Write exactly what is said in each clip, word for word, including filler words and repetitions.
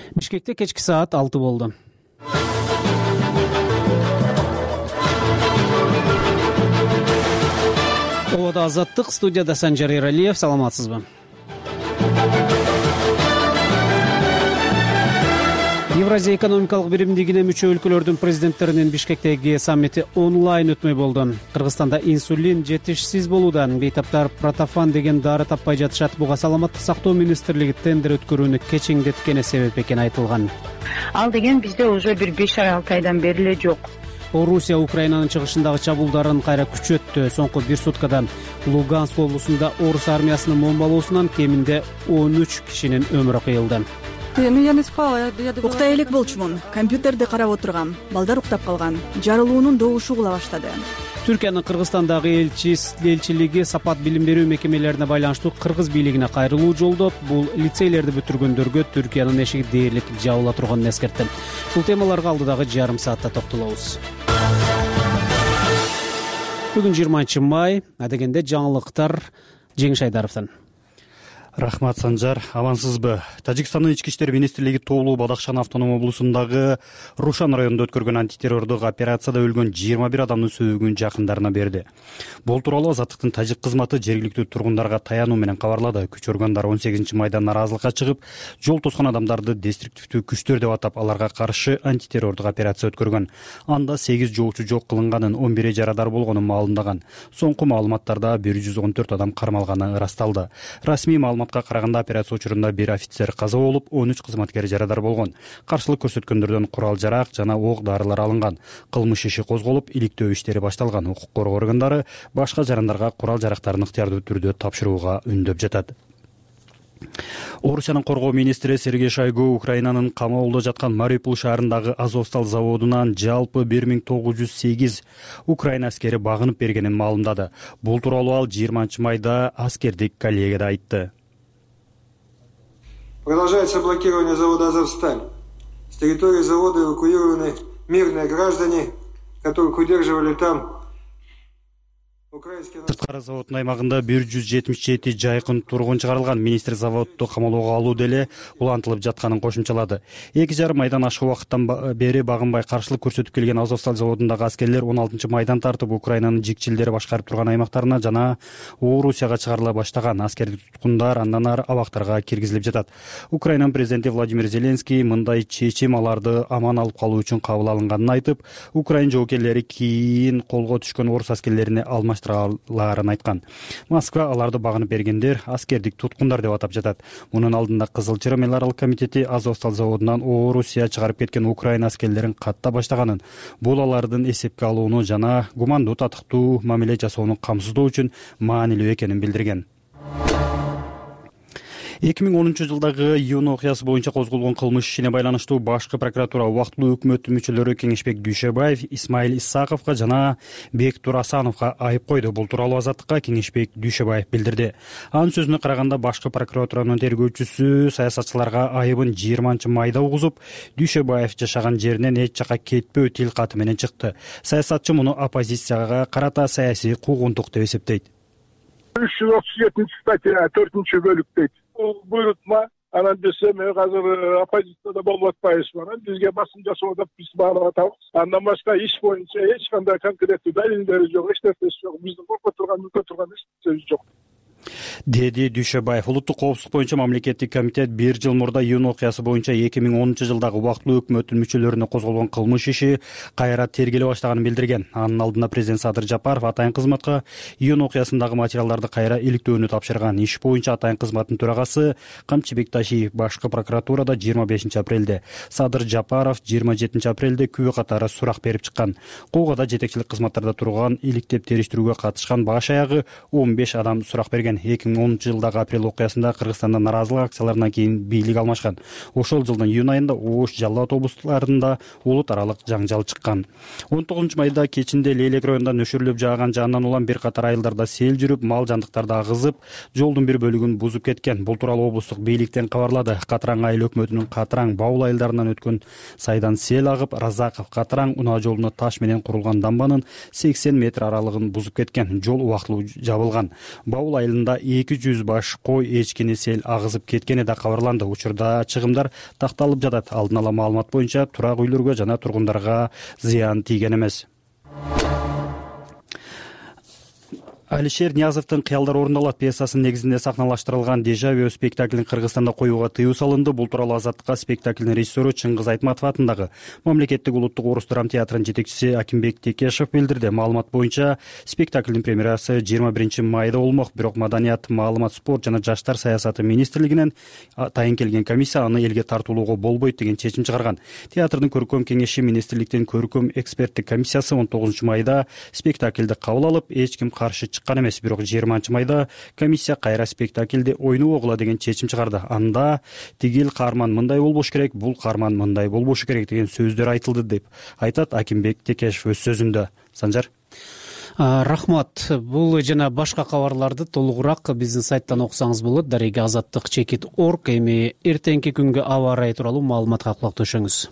Бишкекте кечки саат алты болду. Обода Азаттык, студияда Санжар Эралиев. Саламатсызбы? Евразия экономикалык биримдигине мүчө өлкөлөрдүн президенттеринин Бишкектеги саммити онлайн өтмөй болду. Кыргызстанда инсулин жетишсиз болуудан бейтаптар протофан деген дары таппай жатышат. Буга саламаттык сактоо министрлиги тендер өткөрүүнү кечиңдеткени себеп экени айтылган. Ал деген бизде уже бир беш алты айдан бери эле жок. Орусия Украинанын чыгышындагы чабуулдарын кайра күчөттү. Соңку бир суткада Луганск облусунда орус армиясынын бомбалоосунан кеминде он үч кишинин өмүрү кыйылды. Уктай элек болчумун. Компьютерди карап отургам. Балдар уктап калган. Жарылуунун добушу угула баштады. Түркиянын Кыргызстандагы элчилиги сапат билим берүү мекемелерине байланыштуу кыргыз бийлигине кайрылуу жолдоп, бул лицейлерди бүтүргөндөргө Түркиянын эшиги дээрлик жабыла турганын эскертти. Бул темаларга алдыдагы жарым саатта токтолобуз. Бүгүн жыйырманчы май, адегенде жаңылыктар Жеңиш Айдаровдон. Рахмат, Санжар. Амансызбы? Тажикстандын ички иштер министрлиги Тоолуу Бадахшан автоном облусундагы Рушан районунда өткөргөн антитеррордук операцияда өлгөн жыйырма бир адамдын сөөгүн жакындарына берди. Бул тууралуу Азаттыктын тажик кызматы жергиликтүү тургундарга таянуу менен кабарлады. Күч органдары он сегизинчи майда наразылыкка чыгып, жол тоскон адамдарды деструктивдүү күчтөр деп атап, аларга каршы антитеррордук операция өткөргөн. Анда сегиз жоочу жок кылынганын, он бiri жарадар болгонун маалымдаган. Соңку маалыматтарда бир жүз он төрт адам кармалганы ырасталды. Расмий маалыматка караганда операция учурунда бир офицер каза болуп, он үч кызматкер жарадар болгон. Каршылык көрсөткөндөрдөн курал-жарак жана ок-дарылар алынган. Кылмыш иши козголуп, иликтөө иштери башталган. Укук коргоо органдары башка жарандарга курал-жарактарын ыктыярдуу түрдө тапшырууга үндөп жатат. Орусиянын коргоо министри Сергей Шойгу Украинанын камаулда жаткан Мариупол шаарындагы Азовсталь заводунан жалпы бир миң тогуз жүз сегиз Украина аскери багынып бергенин маалымдады. Бул тууралуу ал жыйырманчы майда аскердик коллегияда айтты. Продолжается блокирование завода «Азовсталь». С территории завода эвакуированы мирные граждане, которых удерживали там. Сырткары заводдун аймагында бир жүз жетимиш жети жайкын тургун чыгарылган. Министр заводду камалоого алуу деле улантылып жатканын кошумчалады. эки жарым айдан ашык убакыттан бери багынбай каршылык көрсөтүп келген Азовсталь заводундагы аскерлер он алтынчы майдан тартып Украинанын жикчилдери башкарып турган аймактарына жана Орусияга чыгарыла баштаган. Аскердик туткундар андан ары абактарга киргизилип жатат. Украинанын президенти Владимир Зеленский мындай чечим аларды аман алып калуу үчүн кабыл алынганын айтып, Украин жоокерлери кийин колго түшкөн орус аскерлерине алмаш ларын айткан. Москва аларды багынып бергендер аскердик туткундар деп атап жатат. Мунун алдында Кызыл Чырым мемориалдык комитети Азовсталь заводунан Орусия чыгарып кеткен Украина аскерлерин катта баштаганын, бул алардын эсепке алууну жана гумандуу татыктуу мамиле жасоону камсыздоо үчүн маанилүү экенин билдирген. эки миң онунчу жылдагы июнь окуясы боюнча козголгон кылмыш ишине байланыштуу башкы прокуратура убактылуу өкмөттүн мүчөлөрү Кеңешбек Дүйшөбаев, Исмаил Исаковго жана Бектур Асановго айып койду. Бул тууралуу Азаттыкка Кеңешбек Дүйшөбаев билдирди. Анын сөзүнө караганда башкы прокуратуранын тергөөчүсү саясатчыларга айыбын жыйырманчы майда угузуп, Дүйшөбаев жашаган жеринен эч жака кетпөө тил каты менен чыкты. Саясатчы муну оппозицияга карата саясий куугунтук деп эсептейт. үч жүз отуз жетинчи статья төртүнчү бөлүк дейт. Бул буйрутма анан десе мен азыр оппозицияда болуп атпайбызбы, анан бизге басым жасоо деп биз баалап атабыз. Андан башка иш боюнча эч кандай конкреттүү далилдери жок, эч нерсеси жок. Биздин коркуп турган, мүкө турган эч нерсеси жок, деди Дүйшөбаев. Улуттук коопсуздук боюнча мамлекеттик комитет бир жыл мурда июнь окуясы боюнча эки миң онунчу жылдагы убактылуу өкмөттүн мүчөлөрүнө козголгон кылмыш иши кайра тергеле баштаганын билдирген. Анын алдында президент Садыр Жапаров атайын кызматка июнь окуясындагы материалдарды кайра иликтөөнү тапшырган. Иш боюнча атайын кызматтын төрагасы Камчыбек Ташиев башкы прокуратурада жыйырма бешинчи апрелде, Садыр Жапаров жыйырма жетинчи апрелде күбө катары сурак берип чыккан. Куугада жетекчилик кызматтарда турган иликтеп териштирүүгө катышкан баш аягы он беш адам сурак берген. эки миң онунчу жылдагы апрель окуясында Кыргызстанда наразылык акцияларынан кийин бийлик алмашкан. Ошол жылдын июнь айында Ош, Жалал Абад облустарында улут аралык жаңжал чыккан. он тогузунчу майда кечинде Лейлек районунда нөшүрүлүп жааган жанынан улам бир катар айылдарда сел жүрүп, мал жандыктарды агызып, жолдун бир бөлүгүн бузуп кеткен. Бул тууралуу облустук бийликтен кабарлады. Катыраң айыл өкмөтүнүн Катыраң Баул айылдарынан өткөн сайдан сел агып, Разаков Катыраң унаа жолуна таш менен курулган дамбанын сексен метр аралыгын бузуп кеткен. Жол убактылуу жабылган. Баул айылында эки жүз баш кой, эчкини сел агызып кеткени да кабарланды. Учурда чыгымдар такталып жатат. Алдын ала маалымат боюнча турак үйлөргө жана тургундарга зыян тийген эмес. Алишер Ниязовдун «Кыялдар орундалат» пьесасынын негизинде сахналаштырылган «Дежавю» спектаклин Кыргызстанда коюуга тыюу салынды. Бул тууралуу Азаттыкка спектаклдин режиссеру Чыңгыз Айтматов атындагы Мамлекеттик улуттук орус драма театрынын жетекчиси Акимбек Текешев билдирди. Маалымат боюнча спектаклдин премьерасы жыйырма биринчи майда болмок, бирок Маданият, маалымат, спорт жана жаштар саясаты министрлигинен тайын келген комиссия аны элге тартуулоого болбойт деген чечим чыгарган. Театрдын көркөм кеңеши министрликтин көркөм эксперттик комиссиясы он тогузунчу майда спектаклди кабыл алып, эч ким каршы чыккан эмес. Бирок жыйырманчы майда комиссия кайра спектаклди ойнобогула деген чечим чыгарды. Анда тигил каарман мындай болбош керек, бул каарман мындай болбошу керек деген сөздөр айтылды деп айтат Акимбек Текешев өз сөзүндө. Санжар. Рахмат. Бул жана башка кабарларды толугураак биздин сайттан окусаңыз болот. Дарега азаттык чекит точка орг. Эми эртеңки күнгө аба ырайы тууралуу маалыматка кулак төшөңүз.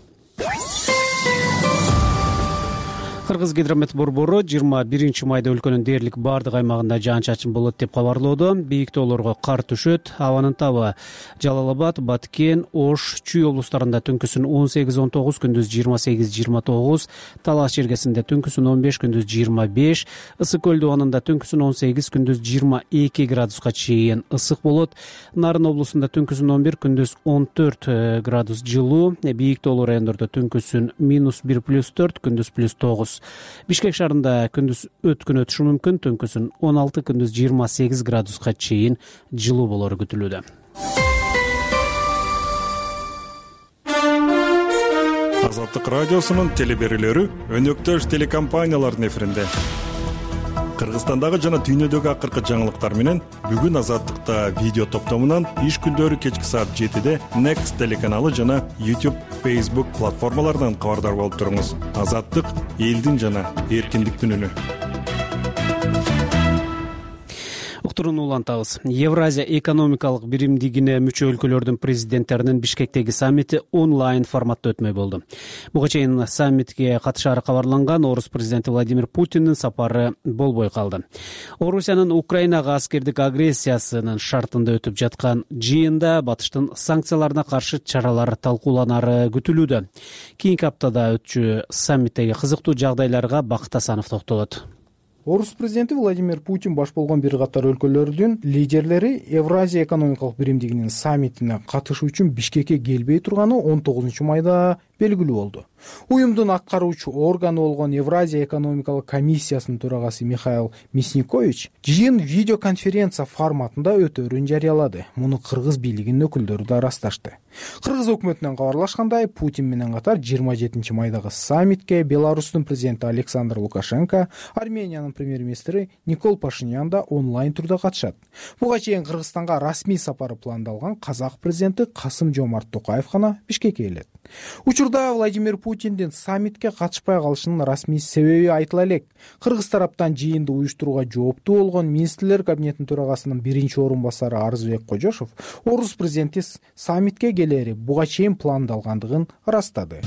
Кыргыз гидромет борбору жыйырма биринчи майда өлкөнүн дээрлик бардык аймагында жаан-чачын болот деп кабарлоодо. Бийик тоолорго кар түшөт. Абанын табы Жалал Абад, Баткен, Ош, Чүй облустарында түнкүсүн он сегиз он тогуз, күндүз жыйырма сегиз жыйырма тогуз, Талаш жергесинде түнкүсүн он беш, күндүз жыйырма беш, Ысык көл дубанында түнкүсүн он сегиз, күндүз жыйырма эки градуска чейин ысык болот. Нарын облусунда түнкүсүн он бир, күндүз он төрт градус жылуу. Бийик тоолуу райондордо түнкүсүн минус бир плюс төрт, күндүз плюс тогуз. Бишкек шаарында күндүз өткүн өтүшү мүмкүн, түнкүсүн он алты, күндүз жыйырма сегиз градуска чейин жылуу болору күтүлүүдө. Азаттык радиосунун телеберүүлөрү өнөктөш телекомпаниялардын эфиринде. Кыргызстандагы жана дүйнөдөгү акыркы жаңылыктар менен бүгүн Азаттыкта видео топтомунан иш күндөрү кечки саат жетиде Next телеканалы жана YouTube, Facebook платформаларынан кабардар болуп туруңуз. Азаттык — элдин жана эркиндиктин үнү. Уктуруну улантабыз. Евразия экономикалык биримдигине мүчө өлкөлөрдүн президенттеринин Бишкектеги саммити онлайн форматта өтмөй болду. Буга чейин саммитке катышаары кабарланган орус президенти Владимир Путиндин сапары болбой калды. Орусиянын Украинага аскердик агрессиясынын шартында өтүп жаткан жыйында батыштын санкцияларына каршы чаралар талкууланары күтүлүүдө. Кийинки аптада өтчү саммиттеги кызыктуу жагдайларга Бакыт Асанов токтолот. Орус президенти Владимир Путин баш болгон бир катар өлкөлөрдүн лидерлери Евразия экономикалык биримдигинин саммитине катышуу үчүн Бишкекке келбей турганы он тогузунчу майда белгилүү болду. Уюмдун аткаруучу органы болгон Евразия экономикалык комиссиясынын төрагасы Михаил Мясникович жыйын видеоконференция форматында өтөөрүн жарыялады. Муну кыргыз бийлигинин өкүлдөрү да ырасташты. Кыргыз өкмөтүнөн кабарлашкандай, Путин менен катар жыйырма жетинчи майдагы саммитке Беларустун президенти Александр Лукашенко, Армениянын премьер-министри Никол Пашинян да онлайн түрдө катышат. Буга чейин Кыргызстанга расмий сапары пландалган казак президенти Касым-Жомарт Токаев гана Бишкекке келет. Учурда Владимир Путиндин саммитке катышпай калышынын расмий себеби айтыла элек. Кыргыз тараптан жыйынды уюштурууга жооптуу болгон министрлер кабинетинин төрагасынын биринчи орун басары Арызбек Кожошов орус президенти саммитке келери буга чейин пландалгандыгын ырастады.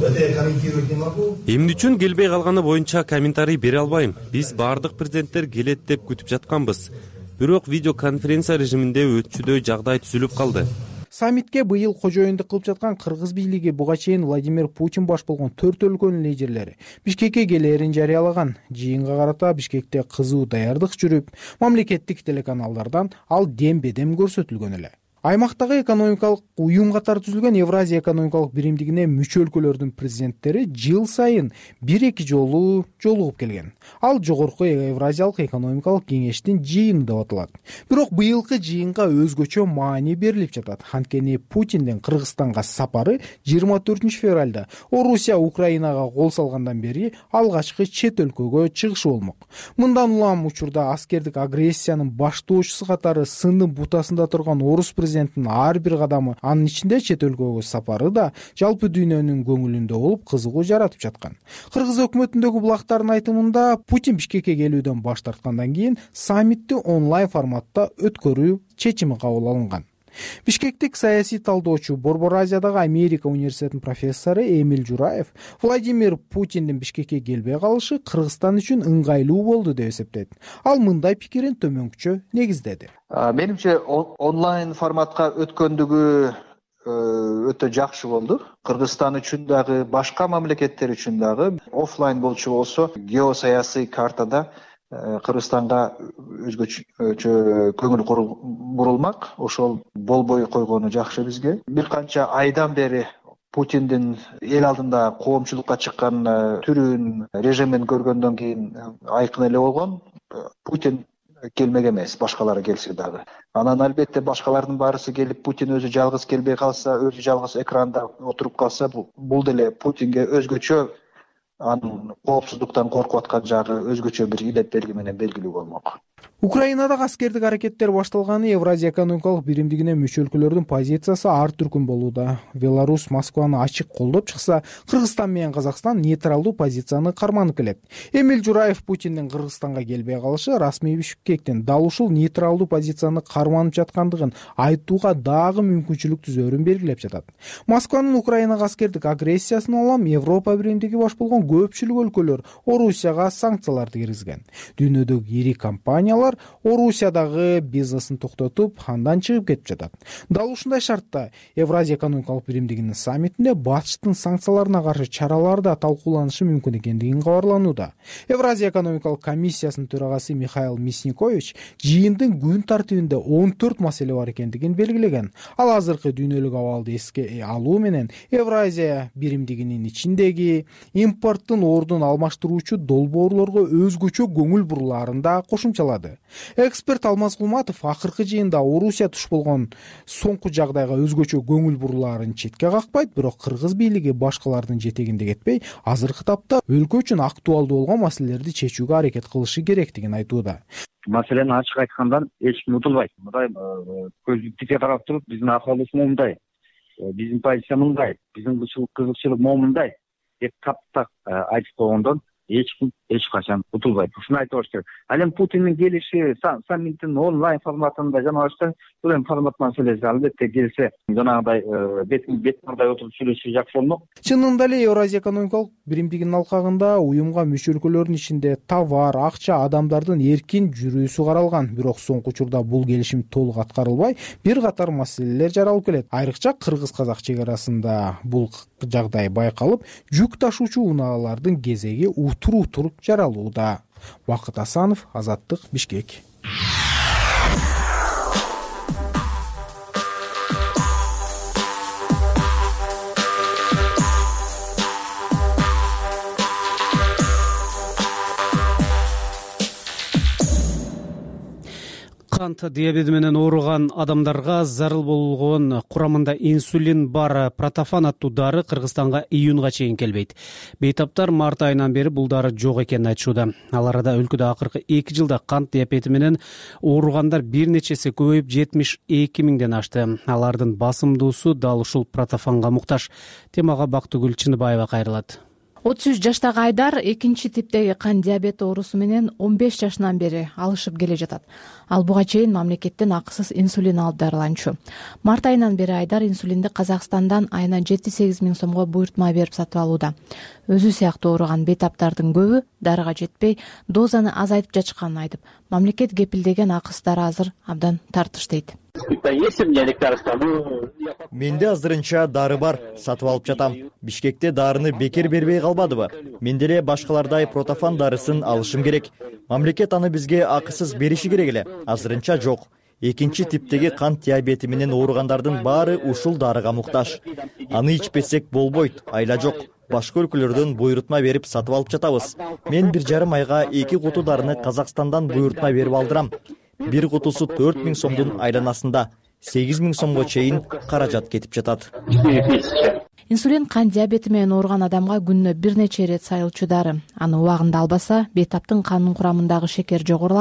Эмне үчүн келбей калганы боюнча комментарий бере албайм. Биз бардык президенттер келет деп күтүп жатканбыз. Бирок видеоконференция режиминде өтчүдөй жагдай түзүлүп калды. Саммитке быйыл кожоюндук кылып жаткан кыргыз бийлиги буга чейин Владимир Путин баш болгон төрт өлкөнүн лидерлери Бишкекке келерин жарыялаган. Жыйынга карата Бишкекте кызуу даярдык жүрүп, мамлекеттик телеканалдардан ал дем-бедем көрсөтүлгөн эле. Аймактагы экономикалык уюм катары түзүлгөн Евразия экономикалык биримдигине мүчө өлкөлөрдүн президенттери жыл сайын бир-эки жолу жолугуп келген. Ал жогорку Евразиялык экономикалык кеңештин жыйыны деп аталат. Бирок быйылкы жыйынга өзгөчө маани берилип жатат. Анткени Путиндин Кыргызстанга сапары жыйырма төртүнчү февралда Орусия Украинага кол салгандан бери алгачкы чет өлкөгө чыгышы болмок. Мындан улам учурда аскердик агрессиянын баштоочусу катары сындын бутасында турган орус президентинин ар бир кадамы, анын ичинде чет өлкөгө сапары да жалпы дүйнөнүн көңүлүндө болуп кызыгуу жаратып жаткан. Кыргыз өкмөтүндөгү булактардын айтымында Путин Бишкекке келүүдөн баш тарткандан кийин саммитти онлайн форматта өткөрүү чечими кабыл алынган. Бишкектик саясий талдоочу, Борбор Азиядагы Америка университетинин профессору Эмиль Жураев Владимир Путиндин Бишкекке келбей калышы Кыргызстан үчүн ыңгайлуу болду деп эсептейт. Ал мындай пикирин төмөнкүчө негиздеди. Менимче онлайн форматка өткөндүгү өтө жакшы болду. Кыргызстан үчүн дагы, башка мамлекеттер үчүн дагы офлайн болчу болсо, геосаясий картада Кыргызстанга өзгөчө көңүл бурулмак. Ошол болбой койгону жакшы бизге. Бир канча айдан бери Путиндин эл алдында коомчулукка чыккан түрүн, режимин көргөндөн кийин айкын эле болгон. Путин келмек эмес, башкалары келсе дагы. Анан албетте башкалардын баарысы келип, Путин өзү жалгыз келбей калса, өзү жалгыз экранда отуруп калса, бул деле Путинге өзгөчө, анын коопсуздуктан коркуп аткан жагы өзгөчө бир илет белги менен белгилүү болмок. Украинадагы аскердик аракеттер башталганы Евразия экономикалык биримдигине мүчө өлкөлөрдүн позициясы ар түркүн болууда. Беларусь Москваны ачык колдоп чыкса, Кыргызстан менен Казакстан нейтралдуу позицияны карманып келет. Эмиль Жураев Путиндин Кыргызстанга келбей калышы расмий Бишкектин дал ушул нейтралдуу позицияны карманып жаткандыгын айтууга дагы мүмкүнчүлүк түзөөрүн белгилеп жатат. Москванын Украинага аскердик агрессиясына улам Европа биримдиги баш болгон көпчүлүк өлкөлөр Орусияга санкцияларды киргизген. Дүйнөдөгү ири компаниялар Орусиядагы бизнесин токтотуп, андан чыгып кетип жатат. Дал ушундай шартта Евразия экономикалык биримдигинин саммитинде Батыштын санкцияларына каршы чаралар да талкууланышы мүмкүн экендигин кабарланууда. Евразия экономикалык комиссиясынын төрагасы Михаил Мясникович жыйындын күн тартибинде он төрт маселе бар экендигин белгилеген. Ал азыркы дүйнөлүк абалды эске алуу менен Евразия биримдигинин ичиндеги импорттун ордун алмаштыруучу долбоорлорго өзгөчө көңүл бурулаарын да кошумчалады. Эксперт Алмаз Кулматов акыркы жыйында Орусия туш болгон соңку жагдайга өзгөчө көңүл бурулаарын четке какпайт, бирок кыргыз бийлиги башкалардын жетегинде кетпей, азыркы тапта өлкө үчүн актуалдуу болгон маселелерди чечүүгө аракет кылышы керектигин айтууда. Маселени ачык айткандан эч ким утулбайт. Мындай көздү тике карап туруп, биздин акыбыбыз момундай, биздин позиция мындай, биздин кызыкчылык момундай деп таптак айтып койгондон эч ким эч качан утулбайт. Ушуну айтып коюш керек. Ал эми Путиндин келиши саммиттин онлайн форматында жана башка бул эми формат маселеси, албетте келсе жанагыдай бетмардай отуруп сүйлөшүш жакшы болмок. Чынында эле Евразия экономикалык биримдигинин алкагында уюмга мүчө өлкөлөрдүн ичинде товар, акча, адамдардын эркин жүрүүсү каралган. Бирок соңку учурда бул келишим толук аткарылбай, бир катар маселелер жаралып келет. Айрыкча кыргыз-казак чек арасында бул жагдай байкалып, жүк ташуучу унаалардын кезеги утур-утур жаралууда. Бакыт Асанов, Азаттык, Бишкек. Кант диабети менен ооруган адамдарга зарыл болгон курамында инсулин бар протофан аттуу дары Кыргызстанга июнга чейин келбейт. Бейтаптар март айынан бери бул дары жок экенин айтышууда. Ал арада өлкөдө акыркы эки жылда кант диабети менен ооругандар бир нечеси көбөйүп жетимиш эки миңден ашты. Алардын басымдуусу дал ушул протофанга муктаж. Темага Бактыгүл Чыныбаева кайрылат. отуз үч жаштагы Айдар экинчи типтеги кан диабети оорусу менен он беш жашынан бери алышып келе жатат. Ал буга чейин мамлекеттен акысыз инсулин алып дарыланчу. Март айынан бери Айдар инсулинди Казакстандан айына жети сегиз миң сомго буйртма берип сатып алууда. Өзү сыяктуу ооруган бейтаптардын көбү дарыга жетпей, дозаны азайтып жатышканын айтып, мамлекет кепилдеген акыстары азыр абдан тартыш дейт. Менде азырынча дары бар, сатып алып жатам. Бишкекте дарыны бекер бербей калбадыбы? Мен деле башкалардай протофан дарысын алышым керек. Мамлекет аны бизге акысыз бериши керек эле. Азырынча жок. Экинчи типтеги кант диабети менен ооругандардын баары ушул дарыга муктаж. Аны ичпесек болбойт, айла жок. Башка өлкөлөрдөн буйрутма берип сатып алып жатабыз. Мен бир жарым айга эки куту дарыны Казакстандан буйрутма берип алдырам. Бир кутусу төрт миң сомдун айланасында. сегиз миң сомго чейин каражат кетип жатат. Инсулин кан диабети менен ооруган адамга күнүнө бир нече ирет сайылчу дары. Аны убагында албаса, бейтаптын канын курамындагы шекер жогорулап,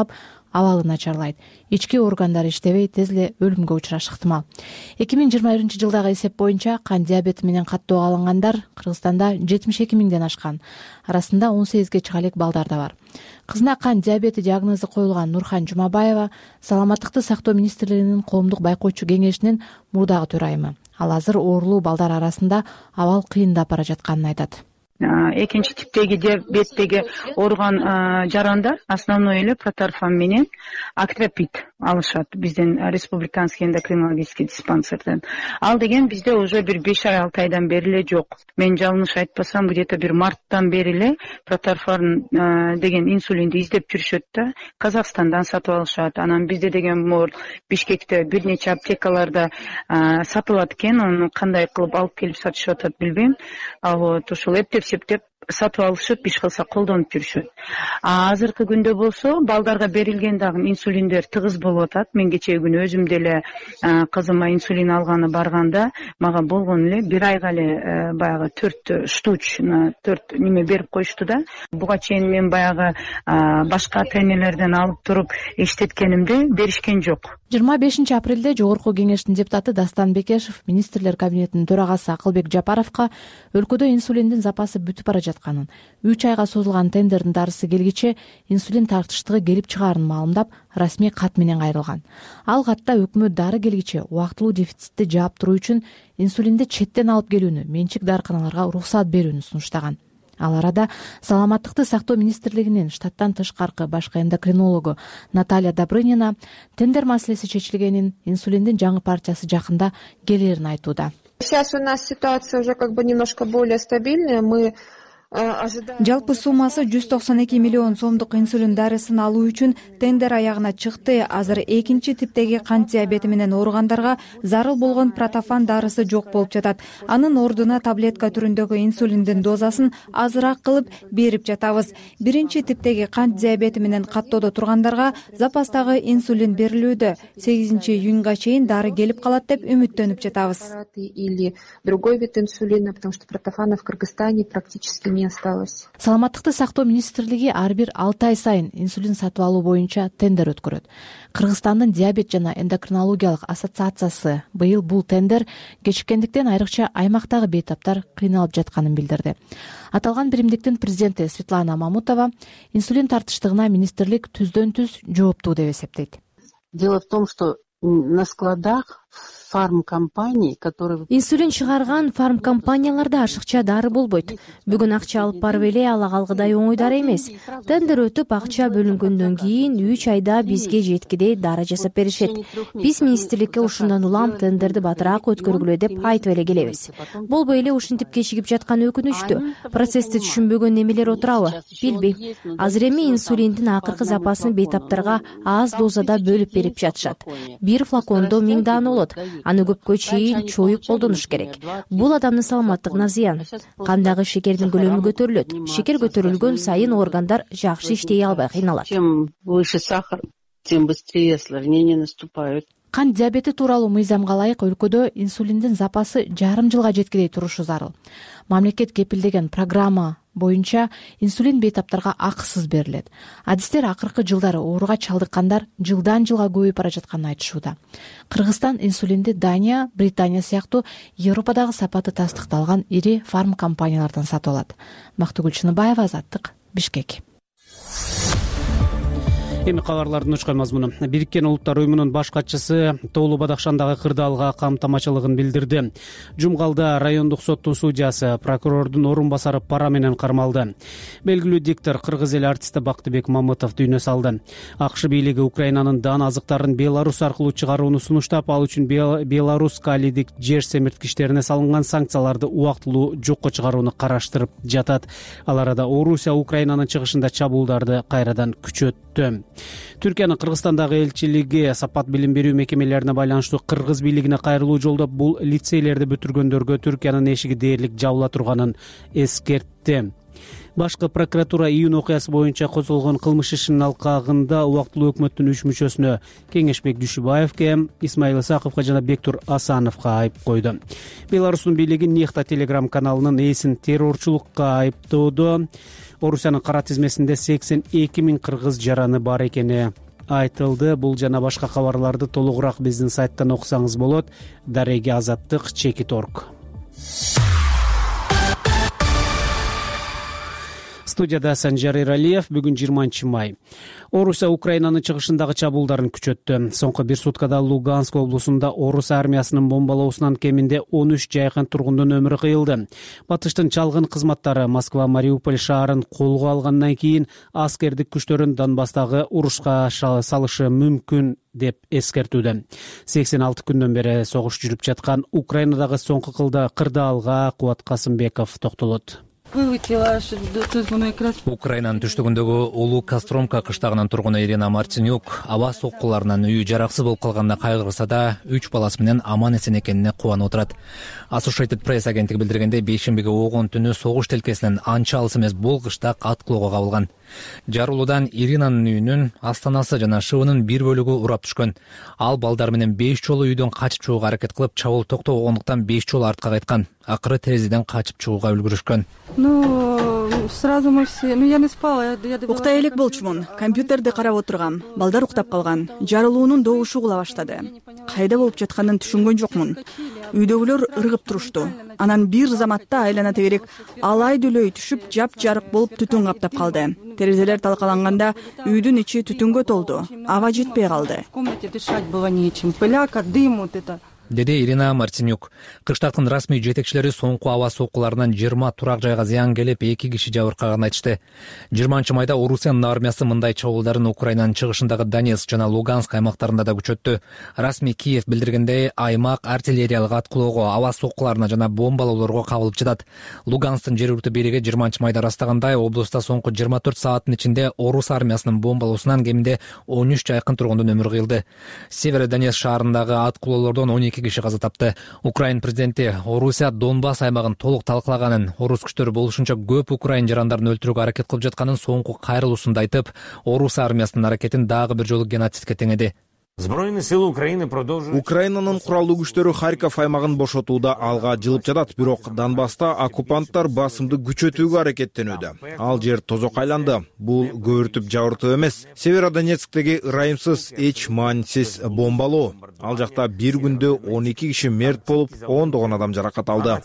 абалы начарлайт, ички органдары иштебей тез эле өлүмгө учурашы ыктымал. эки миң жыйырма биринчи жылдагы эсеп боюнча кан диабети менен каттоого алынгандар Кыргызстанда жетимиш эки миңден ашкан. Арасында он сегизге чыга элек балдар да бар. Кызына кан диабети диагнозу коюлган Нурхан Жумабаева саламаттыкты сактоо министрлигинин коомдук байкоочу кеңешинин мурдагы төрайымы. Ал азыр оорулуу балдар арасында абал кыйындап бара жатканын айтат. Экинчи типтеги диабеттеги ооруган жарандар основной эле протарфан менен актропит алышат биздин республиканский эндокринологический диспансерден. Ал деген бизде уже бир беш ай алты айдан бери эле жок. Мен жалыныш айтпасам, где-то бир марттан бери эле протарфан деген инсулинди издеп жүрүшөт да, Казакстандан сатып алышат. Анан бизде деген мор Бишкекте бир нече аптекаларда сатылат экен, аны кандай кылып алып келип сатышып атат билбейм. А вот ушул эптеп септеп сатып алышып, иш кылса колдонуп жүрүшөт. А азыркы күндө болсо балдарга берилген дагы инсулиндер тыгыз болуп атат. Мен кечээ күнү өзүм деле кызыма инсулин алганы барганда мага болгон эле бир айга эле баягы төрт штучно төрт неме берип коюшту да. Буга чейин мен баягы башка ата-энелерден алып туруп эчтеткенимди беришкен жок. жыйырма бешинчи апрелде Жогорку кеңештин депутаты Дастан Бекешев министрлер кабинетинин төрагасы Акылбек Жапаровго өлкөдө инсулиндин запасы бүтүп бара жатканын, үч айга созулган тендердин дарысы келгиче инсулин тартыштыгы келип чыгаарын маалымдап, расмий кат менен кайрылган. Ал катта өкмөт дары келгиче убактылуу дефицитти жаап туруу үчүн инсулинди четтен алып келүүнү, менчик дарыканаларга уруксат берүүнү сунуштаган. Ал арада саламаттыкты сактоо министрлигинин штаттан тышкаркы башкы эндокринологу Наталья Добрынина тендер маселеси чечилгенин, инсулиндин жаңы партиясы жакында келерин айтууда. Сейчас у нас ситуация уже как бы немножко более стабильная. Мы жалпы суммасы жүз токсон эки миллион сомдук инсулин дарысын алуу үчүн тендер аягына чыкты. Азыр экинчи типтеги кант диабети менен ооругандарга зарыл болгон протофан дарысы жок болуп жатат. Анын ордуна таблетка түрүндөгү инсулиндин дозасын азыраак кылып берип жатабыз. Биринчи типтеги кант диабети менен каттоодо тургандарга запастагы инсулин берилүүдө. сегизинчи июнга чейин дары келип калат деп үмүттөнүп жатабыз. Или другой вид инсулина, потому что протофана в Кыргызстане практически осталось. Саламаттыкты сактоо министрлиги ар бир алты ай сайын инсулин сатып алуу боюнча тендер өткөрөт. Кыргызстандын диабет жана эндокринологиялык ассоциациясы быйыл бул тендер кечиккендиктен айрыкча аймактагы бейтаптар кыйналып жатканын билдирди. Аталган биримдиктин президенти Светлана Мамутова инсулин тартыштыгына министрлик түздөн түз жооптуу деп эсептейт. Дело в том, что на складах фармкомпаний, которые инсулин чыгарган фармкомпанияларда ашыкча дары болбойт. Бүгүн акча алып барып эле ала калгыдай оңой дары эмес. Тендер өтүп акча бөлүнгөндөн кийин үч айда бизге жеткидей дары жасап беришет. Биз министрликке ушундан улам тендерди батыраак өткөргүлө деп айтып эле келебиз. Болбой эле ушинтип кечигип жаткан өкүнүчтүү. Процессти түшүнбөгөн немелер отурабы? Билбейм. Азыр эми инсулиндин акыркы запасын бейтаптарга аз дозада бөлүп берип жатышат. Бир флакондо миң даана болот. Аны көпкө чейин чоюп колдонуш керек. Бул адамдын саламаттыгына зыян. Кандагы шекердин көлөмү көтөрүлөт. Шекер көтөрүлгөн сайын органдар жакшы иштей албай кыйналат. Чем выше сахар, тем быстрее осложнения наступают. Кант диабети тууралуу мыйзамга ылайык өлкөдө инсулиндин запасы жарым жылга жеткидей турушу зарыл. Мамлекет кепилдеген программа боюнча инсулин бейтаптарга акысыз берилет. Адистер акыркы жылдары ооруга чалдыккандар жылдан жылга көбөйүп бара жатканын айтышууда. Кыргызстан инсулинди Дания, Британия сыяктуу Европадагы сапаты тастыкталган ири фарм компаниялардан сатып алат. Мактыгүл Чыныбаева, Азаттык, Бишкек. Эми кабарлардын учкан мазмуну. Бириккен Улуттар уюмунун баш катчысы Тоолуу Бадакшандагы кырдаалга камтамачылыгын билдирди. Жумгалда райондук соттун судьясы, прокурордун орун басары пара менен кармалды. Белгилүү диктор кыргыз эли артисти Бактыбек Мамытов дүйнө салды. АКШ бийлиги Украинанын дан азыктарын Беларусь аркылуу чыгарууну сунуштап, ал үчүн Беларусь калидик жер семирткичтерине салынган санкцияларды убактылуу жокко чыгарууну караштырып жатат. Ал арада Орусия Украинанын чыгышында чабуулдарды кайрадан күчөттү. Түркиянын Кыргызстандагы элчилиги сапат билим берүү мекемелерине байланыштуу кыргыз бийлигине кайрылуу жолдоп, бул лицейлерди бүтүргөндөргө Түркиянын эшиги дээрлик жабыла турганын эскертти. Башкы прокуратура июнь окуясы боюнча козголгон кылмыш ишинин алкагында убактылуу өкмөттүн үч мүчөсүнө Кеңешбек Дүйшүбаевке, Исмаил Исаковго жана Бектур Асановго айып койду. Беларустун бийлиги Нехта телеграм каналынын ээсин террорчулукка айыптоодо Орусиянын кара тизмесинде сексен эки миң кыргыз жараны бар экени айтылды. Бул жана башка кабарларды толугураак биздин сайттан окусаңыз болот. Дареги азаттык чекит орг. Студияда Санжар Эралиев. Бүгүн жыйырманчы май. Орусия Украинанын чыгышындагы чабуулдарын күчөттү. Соңку бир суткада Луганск облусунда орус армиясынын бомбалоосунан кеминде он үч жайкын тургундун өмүрү кыйылды. Батыштын чалгын кызматтары Москва Мариуполь шаарын колго алгандан кийин аскердик күчтөрүн Донбасстагы урушка салышы мүмкүн деп эскертүүдө. сексен алты күндөн бери согуш жүрүп жаткан Украинадагы соңку кырдаалга Кубат Касымбеков токтолот. Украинанын түштүгүндөгү Улуу Костромка кыштагынын тургуну Ирина Мартинюк аба соккуларынан үйү жараксыз болуп калганына кайгырса да, үч баласы менен аман эсен экенине кубанып отурат. Associated Press агенттиги билдиргендей, бейшембиге огон түнү согуш тилкесинен анча алыс эмес бул кышта аткылоого кабылган. Жарылуудан Иринанын үйүнүн астанасы жана шыбынын бир бөлүгү урап түшкөн. Ал балдар менен беш жолу үйдөн качып чыгууга аракет кылып, чабуул токтобогондуктан беш жолу артка кайткан. Акыры терезеден качып чыгууга үлгүрүшкөн. Уктай элек болчумун. Компьютерди карап отургам. Балдар уктап калган. Жарылуунун добушу угула баштады. Кайда болуп жатканын түшүнгөн жокмун. Үйдөгүлөр ыргып турушту. Анан бир заматта айлана тегерек алай дүлөй түшүп, жап-жарык болуп түтүн каптап калды. Терезелер талкаланганда үйдүн ичи түтүнгө толду. Аба жетпей калды. Деди Ирина Мартинюк. Кыштактын расмий жетекчилери соңку аба соккуларынан жыйырма турак жайга зыян келип, эки киши жабыркаганын айтышты. жыйырманчы майда Орусиянын армиясы мындай чабуулдарын Украинанын чыгышындагы Донецк жана Луганск аймактарында да күчөттү. Расмий Киев билдиргендей, аймак артиллериялык аткылоого, аба соккуларына жана бомбалоолорго кабылып жатат. Лугансктын жергиликтүү бийлиги жыйырманчы майда ырастагандай, облустта соңку жыйырма төрт сааттын ичинде орус армиясынын бомбалоосунан кеминде он үч жайкын тургундун өмүрү кыйылды. Северодонецк шаарындагы аткылоолордон он эки киши каза тапты. Украин президенти Орусия Донбасс аймагын толук талкалаганын, орус күчтөрү болушунча көп украин жарандарын өлтүрүүгө аракет кылып жатканын соңку кайрылуусунда айтып, орус армиясынын аракетин дагы бир жолу геноцидке теңеди. Украинанын куралдуу күчтөрү Харьков аймагын бошотууда алга жылып жатат, бирок Донбасста оккупанттар басымды күчөтүүгө аракеттенүүдө. Ал жер тозок айланды. Бул көөртүп жабыртуу эмес. Северодонецктеги ырайымсыз, эч маанисиз бомбалоо. Ал жакта бир күндө он эки киши мерт болуп, ондогон адам жаракат алды.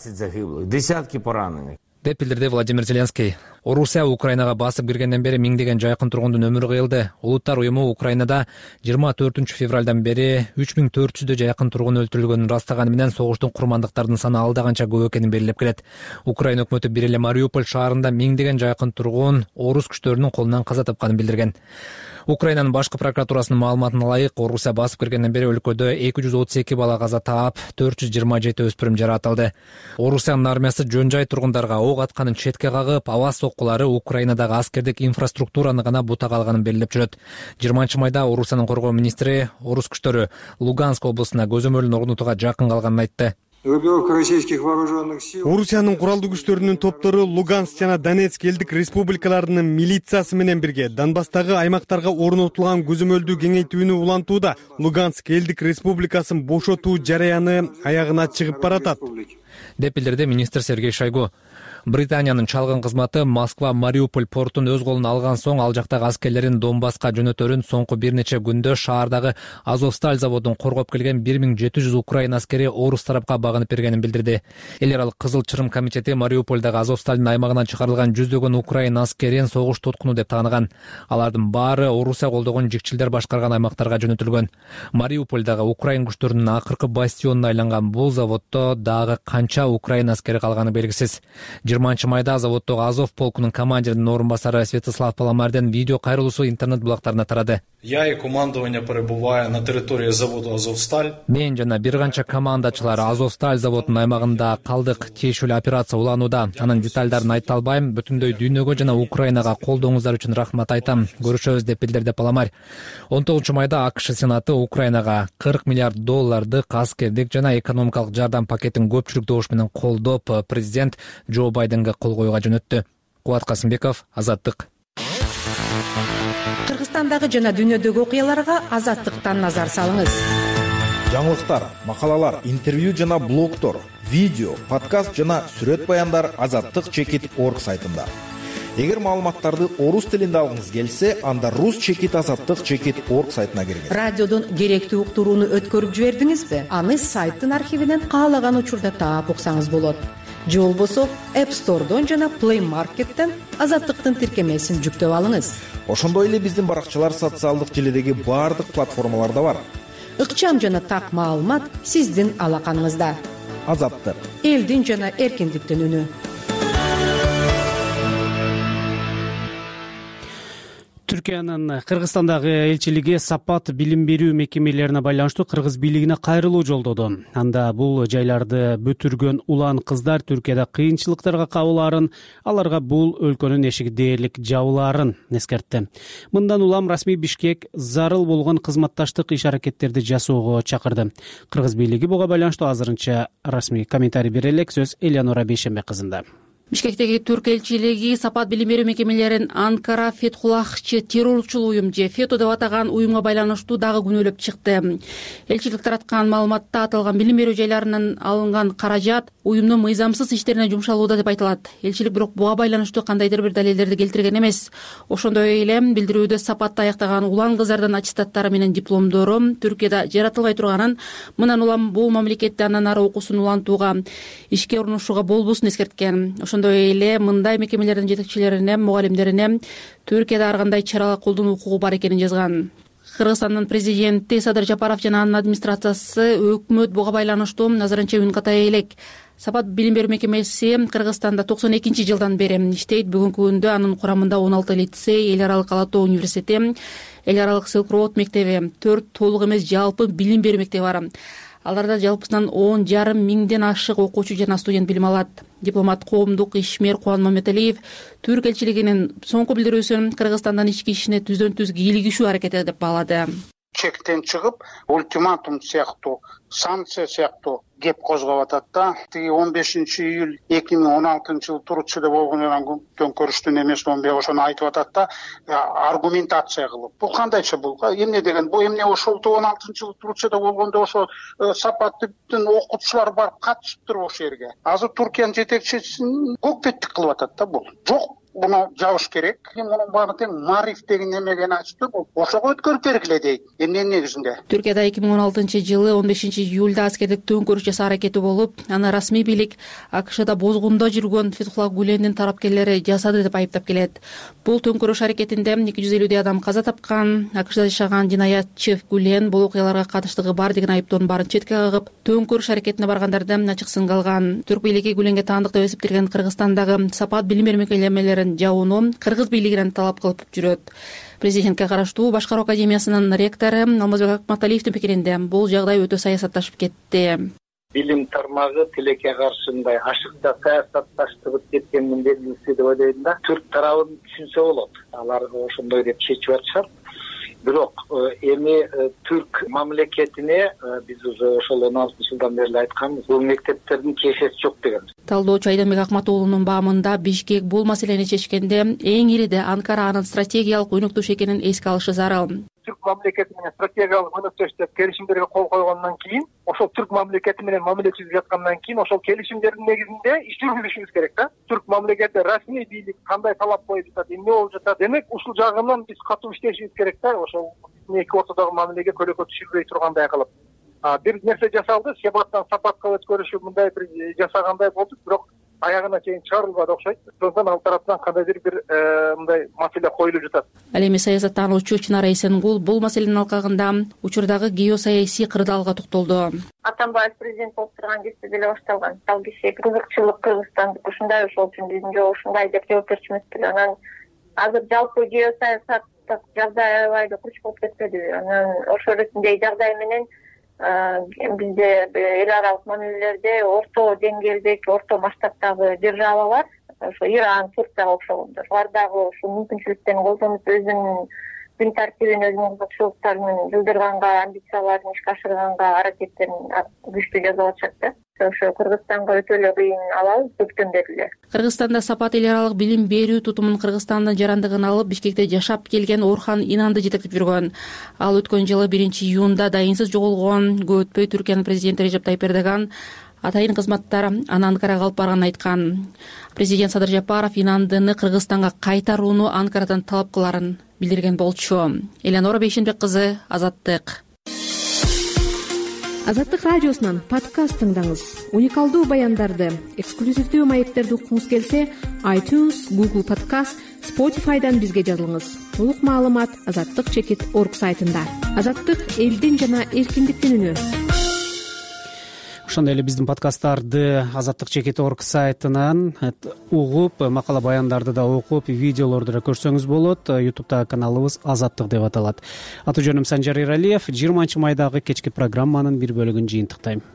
деп билдирди Владимир Зеленский. Орусия Украинага басып киргенден бери миңдеген жайкын тургундун өмүрү кыйылды. Улуттар уюму Украинада жыйырма төртүнчү февралдан бери үч миң төрт жүздөй жайкын тургун өлтүрүлгөнүн ырастаганы менен согуштун курмандыктарынын саны алда канча көп экенин белгилеп келет. Украина өкмөтү бир эле Мариуполь шаарында миңдеген жайкын тургун орус күчтөрүнүн колунан каза тапканын билдирген. Украинанын башкы прокуратурасынын маалыматына ылайык, Орусия басып киргенден бери өлкөдө эки жүз отуз эки бала каза таап, төрт жүз жыйырма жети өспүрүм жаратылды. Орусиянын армиясы жөн жай тургундарга ок атканын четке кагып, аба соккулары Украинадагы аскердик инфраструктураны гана бутага алганын белгилеп жүрөт. жыйырманчы майда Орусиянын коргоо министри орус күчтөрү Луганск облусуна көзөмөлүн орнотууга жакын калганын айтты. Орусиянын куралдуу күчтөрүнүн топтору Луганск жана Донецк элдик республикаларынын милициясы менен бирге Донбасстагы аймактарга орнотулган көзөмөлдүү кеңейтүүнү улантууда. Луганск элдик республикасын бошотуу жараяны аягына чыгып баратат, деп билдирди министр Сергей Шойгу. Британиянын чалгын кызматы Москва Мариуполь портун өз колуна алган соң ал жактагы аскерлерин Донбасска жөнөтөрүн соңку бир нече күндө шаардагы Азовсталь заводун коргоп келген бир миң жети жүз украин аскери орус тарапка багынып бергенин билдирди. Эл аралык Кызыл Чырым комитети Мариупольдагы Азовстальдын аймагынан чыгарылган жүздөгөн украин аскерин согуш туткуну деп тааныган. Алардын баары Орусия колдогон жикчилдер башкарган аймактарга жөнөтүлгөн. Мариупольдагы украин күчтөрүнүн акыркы бастионуна айланган бул заводдо дагы канча украин аскери калганы белгисиз. жыйырманчы майда заводдогу Азов полкунун командиринин орун басары Святослав Паламардын видео кайрылуусу интернет булактарына тарады. Я и командование пребываю на территории завода Азовсталь. Мен жана бир канча командачылар Азовсталь заводунун аймагында калдык. Тиешелүү операция уланууда. Анын деталдарын айта албайм. Бүтүндөй дүйнөгө жана Украинага колдооңуздар үчүн рахмат айтам. Көрүшөбүз деп билдирди Паламар. он тогузунчу майда АКШ Сенаты Украинага кырк миллиард доллардык аскердик жана экономикалык жардам пакетин көпчүлүк добуш менен колдоп, президент Джо Байденге кол коюуга жөнөттү. Кубат Касымбеков, Азаттык. Кыргызстандагы жана дүйнөдөгү окуяларга Азаттыктан назар салыңыз. Жаңылыктар, макалалар, интервью жана блогтор, видео, подкаст жана сүрөт баяндар азаттык чекит точка орг сайтында. эгер маалыматтарды орус тилинде алгыңыз келсе, анда рус чекит азаттык чекит орг сайтына киргиз. Радиодон керектүү уктурууну өткөрүп жибердиңизби? Аны сайттын архивинен каалаган учурда таап уксаңыз болот. Же болбосо App Store'дон жана Play Market'тен Азаттыктын тиркемесин жүктөп алыңыз. Ошондой эле биздин баракчалар социалдык желидеги баардык платформаларда бар. Ыкчам жана так маалымат сиздин алаканыңызда. Азаттык. Элдин жана эркиндиктин үнү. Түркиянын Кыргызстандагы элчилиги сапат билим берүү мекемелерине байланыштуу кыргыз бийлигине кайрылуу жолдоду. Анда бул жайларды бүтүргөн улан кыздар Түркияда кыйынчылыктарга кабылаарын, аларга бул өлкөнүн эшиги дээрлик жабылаарын эскертти. Мындан улам расмий Бишкек зарыл болгон кызматташтык иш-аракеттерди жасоого чакырды. Кыргыз бийлиги буга байланыштуу азырынча расмий комментарий бере элек. Сөз Элеонора Бейшембе кызында. Бишкектеги түрк элчилиги сапат билим берүү мекемелерин Анкара Фетхуллахчы террорчул уюм же ФЕТО деп атаган уюмга байланыштуу дагы күнөөлөп чыкты. Элчилик тараткан маалыматта аталган билим берүү жайларынан алынган каражат уюмдун мыйзамсыз иштерине жумшалууда деп айтылат. Элчилик бирок буга байланыштуу кандайдыр бир далилдерди келтирген эмес. Ошондой эле билдирүүдө сапатта аяктаган улан кыздардын аттестаттары менен дипломдору Түркияда жаратылбай турганын, мындан улам бул мамлекетте андан ары окуусун улантууга, ишке орношууга болбосун эскерткен. Ошондой эле мындай мекемелердин жетекчилерине, мугалимдерине Түркияда ар кандай чаралар колдонуу укугу бар экенин жазган. Кыргызстандын президенти Садыр Жапаров жана анын администрациясы өкмөт буга байланыштуу азырынча үн катая элек. Сапат билим берүү мекемеси Кыргызстанда токсон экинчи жылдан бери иштейт. Бүгүнкү күндө анын курамында он алты лицей, эл аралык ала тоо университети, эл аралык Silk Road мектеби, төрт толук эмес жалпы билим берүү мектеби бар. Аларда жалпысынан он жарым миңден ашык окуучу жана студент билим алат. Дипломат коомдук ишмер Кубан Маматалиев түрк элчилигинин соңку билдирүүсүн Кыргызстандан ички ишине түздөн түз кийлигишүү аракети деп баалады. Чектен чыгып, ультиматум сыяктуу, санкция сыяктуу кеп козгоп атат да. Тиги он бешинчи июль эки миң он алтынчы жылы Турцияда болгон төңкөрүштүн эмеси он ошону айтып атат да, аргументация кылып. Бул кандайча бул? Эмне деген? Бул эмне ошол он алтынчы жылы Турцияда болгондо ошо сапаттын окутуучулар барып катышыптыр ошол жерге. Азыр Туркиянын жетекчисин көкпеттик кылып атат да бул. Жок, буну жабыш керек. Мунун баары тең Мариф деген немеген ачты, ошого өткөрүп бергиле дейт. Эмне негизинде? Түркияда эки миң он алтынчы жылы он бешинчи июлда аскердик төңкөрүш жасоо аракети болуп, аны расмий бийлик АКШда бозгунда жүргөн Фетхуллах Гулендин тарапкерлери жасады деп айыптап келет. Бул төңкөрүш аракетинде эки жүз элүүдөй адам каза тапкан. АКШда жашаган жинаятчы Гулен бул окуяларга катыштыгы бар деген айыптоонун баарын четке кагып, төңкөрүш аракетине баргандарды ачык сынга алган. Түрк бийлиги Гуленге таандык деп эсептелген Кыргызстандагы сапат билим берүү мекемелерин жабууну кыргыз бийлигинен талап кылып жүрөт. Президентке караштуу Башкаруу академиясынын ректору Алмазбек Акматалиевдин пикиринде бул жагдай өтө саясатташып кетти. Билим тармагы тилекке каршы мындай ашыкча саясатташтырып кеткендин белгиси деп ойлойм да. Түрк тарабын түшүнсө болот. Алар ошондой деп чечип атышат. Бирок эми түрк мамлекетине биз уже ошол он алтынчы жылдан бери айтканбыз, бул мектептердин кесеси жок деген. Талдоочу Айданбек Акматуулунун баамында Бишкек бул маселени чечкенде эң ириде Анкара анын стратегиялык өнөктөш экенин эске алышы зарыл. Түрк мамлекети менен стратегиялык өнөктөш деп келишимдерге кол койгондон кийин, ошол түрк мамлекети менен мамиле түзүп жаткандан кийин, ошол келишимдердин негизинде иш жүргүзүшүбүз керек да. Түрк мамлекети расмий бийлик кандай талап коюп жатат, эмне болуп жатат? Демек, ушул жагынан биз катуу иштешибиз керек да, ошол эки ортодогу мамилеге көлөкө түшүрбөй тургандай кылып. Бир нерсе жасалды, себаттан сапатка өткөрүшүп мындай бир жасагандай болдук, бирок аягына чейин чыгарылбады окшойт. Ошондон ал тараптан кандайдыр бир мындай маселе коюлуп жатат. Ал эми саясаттануучу Чынара Эсенгул бул маселенин алкагында учурдагы геосаясий кырдаалга токтолду. Атамбаев президент болуп турган кезде деле башталган. Ал киши кызыкчылык Кыргызстандык ушундай ошол үчүн биздин жок ушундай деп жооп берчүмүз. Анан азыр жалпы геосаясаттык жагдай аябай курч болуп кетпеди. Анан ошол ретинде жагдай менен бизде эл аралык мамилелерде орто деңгээлдеги, орто масштабтагы державалар, ошо Иран, Турцияга окшогондор, алар дагы ушул мүмкүнчүлүктөрүн колдонуп өзүнүн күн тартибин, өзүнүн кызыкчылыктарын жылдырганга, амбицияларын ишке ашырганга аракеттерин күчтүү жасап атышат да. Ошо Кыргызстанга өтө эле кыйын абал көптөн бери эле. Кыргызстанда сапат эл аралык билим берүү тутумун Кыргызстандын жарандыгын алып, Бишкекте жашап келген Орхан Инанды жетектеп жүргөн. Ал өткөн жылы биринчи июнда дайынсыз жоголгон. Көп өтпөй Түркиянын президенти Режеп Тайип Эрдоган атайын кызматтар аны Анкарага алып барганын айткан. Президент Садыр Жапаров Инандыны Кыргызстанга кайтарууну Анкарадан талап кыларын билдирген болчу. Элеонора Бейшенбек кызы, Азаттык. Азаттык радиосунан подкаст тыңдаңыз. Уникалдуу баяндарды, эксклюзивдүү маектерди уккуңуз келсе, iTunes, Google Podcast, Spotify'дан бизге жазылыңыз. Толук маалымат азаттык чекит орг сайтында. Азаттык — элдин жана эркиндиктин үнү. Ошондой эле биздин подкасттарды азаттык чекит орг сайтынан угуп, макала баяндарды да окуп, видеолорду да көрсөңүз болот. Ютубтагы каналыбыз Азаттык деп аталат. Аты жөнүм Санжар Иралиев. жыйырманчы майдагы кечки программанын бир бөлүгүн жыйынтыктайм.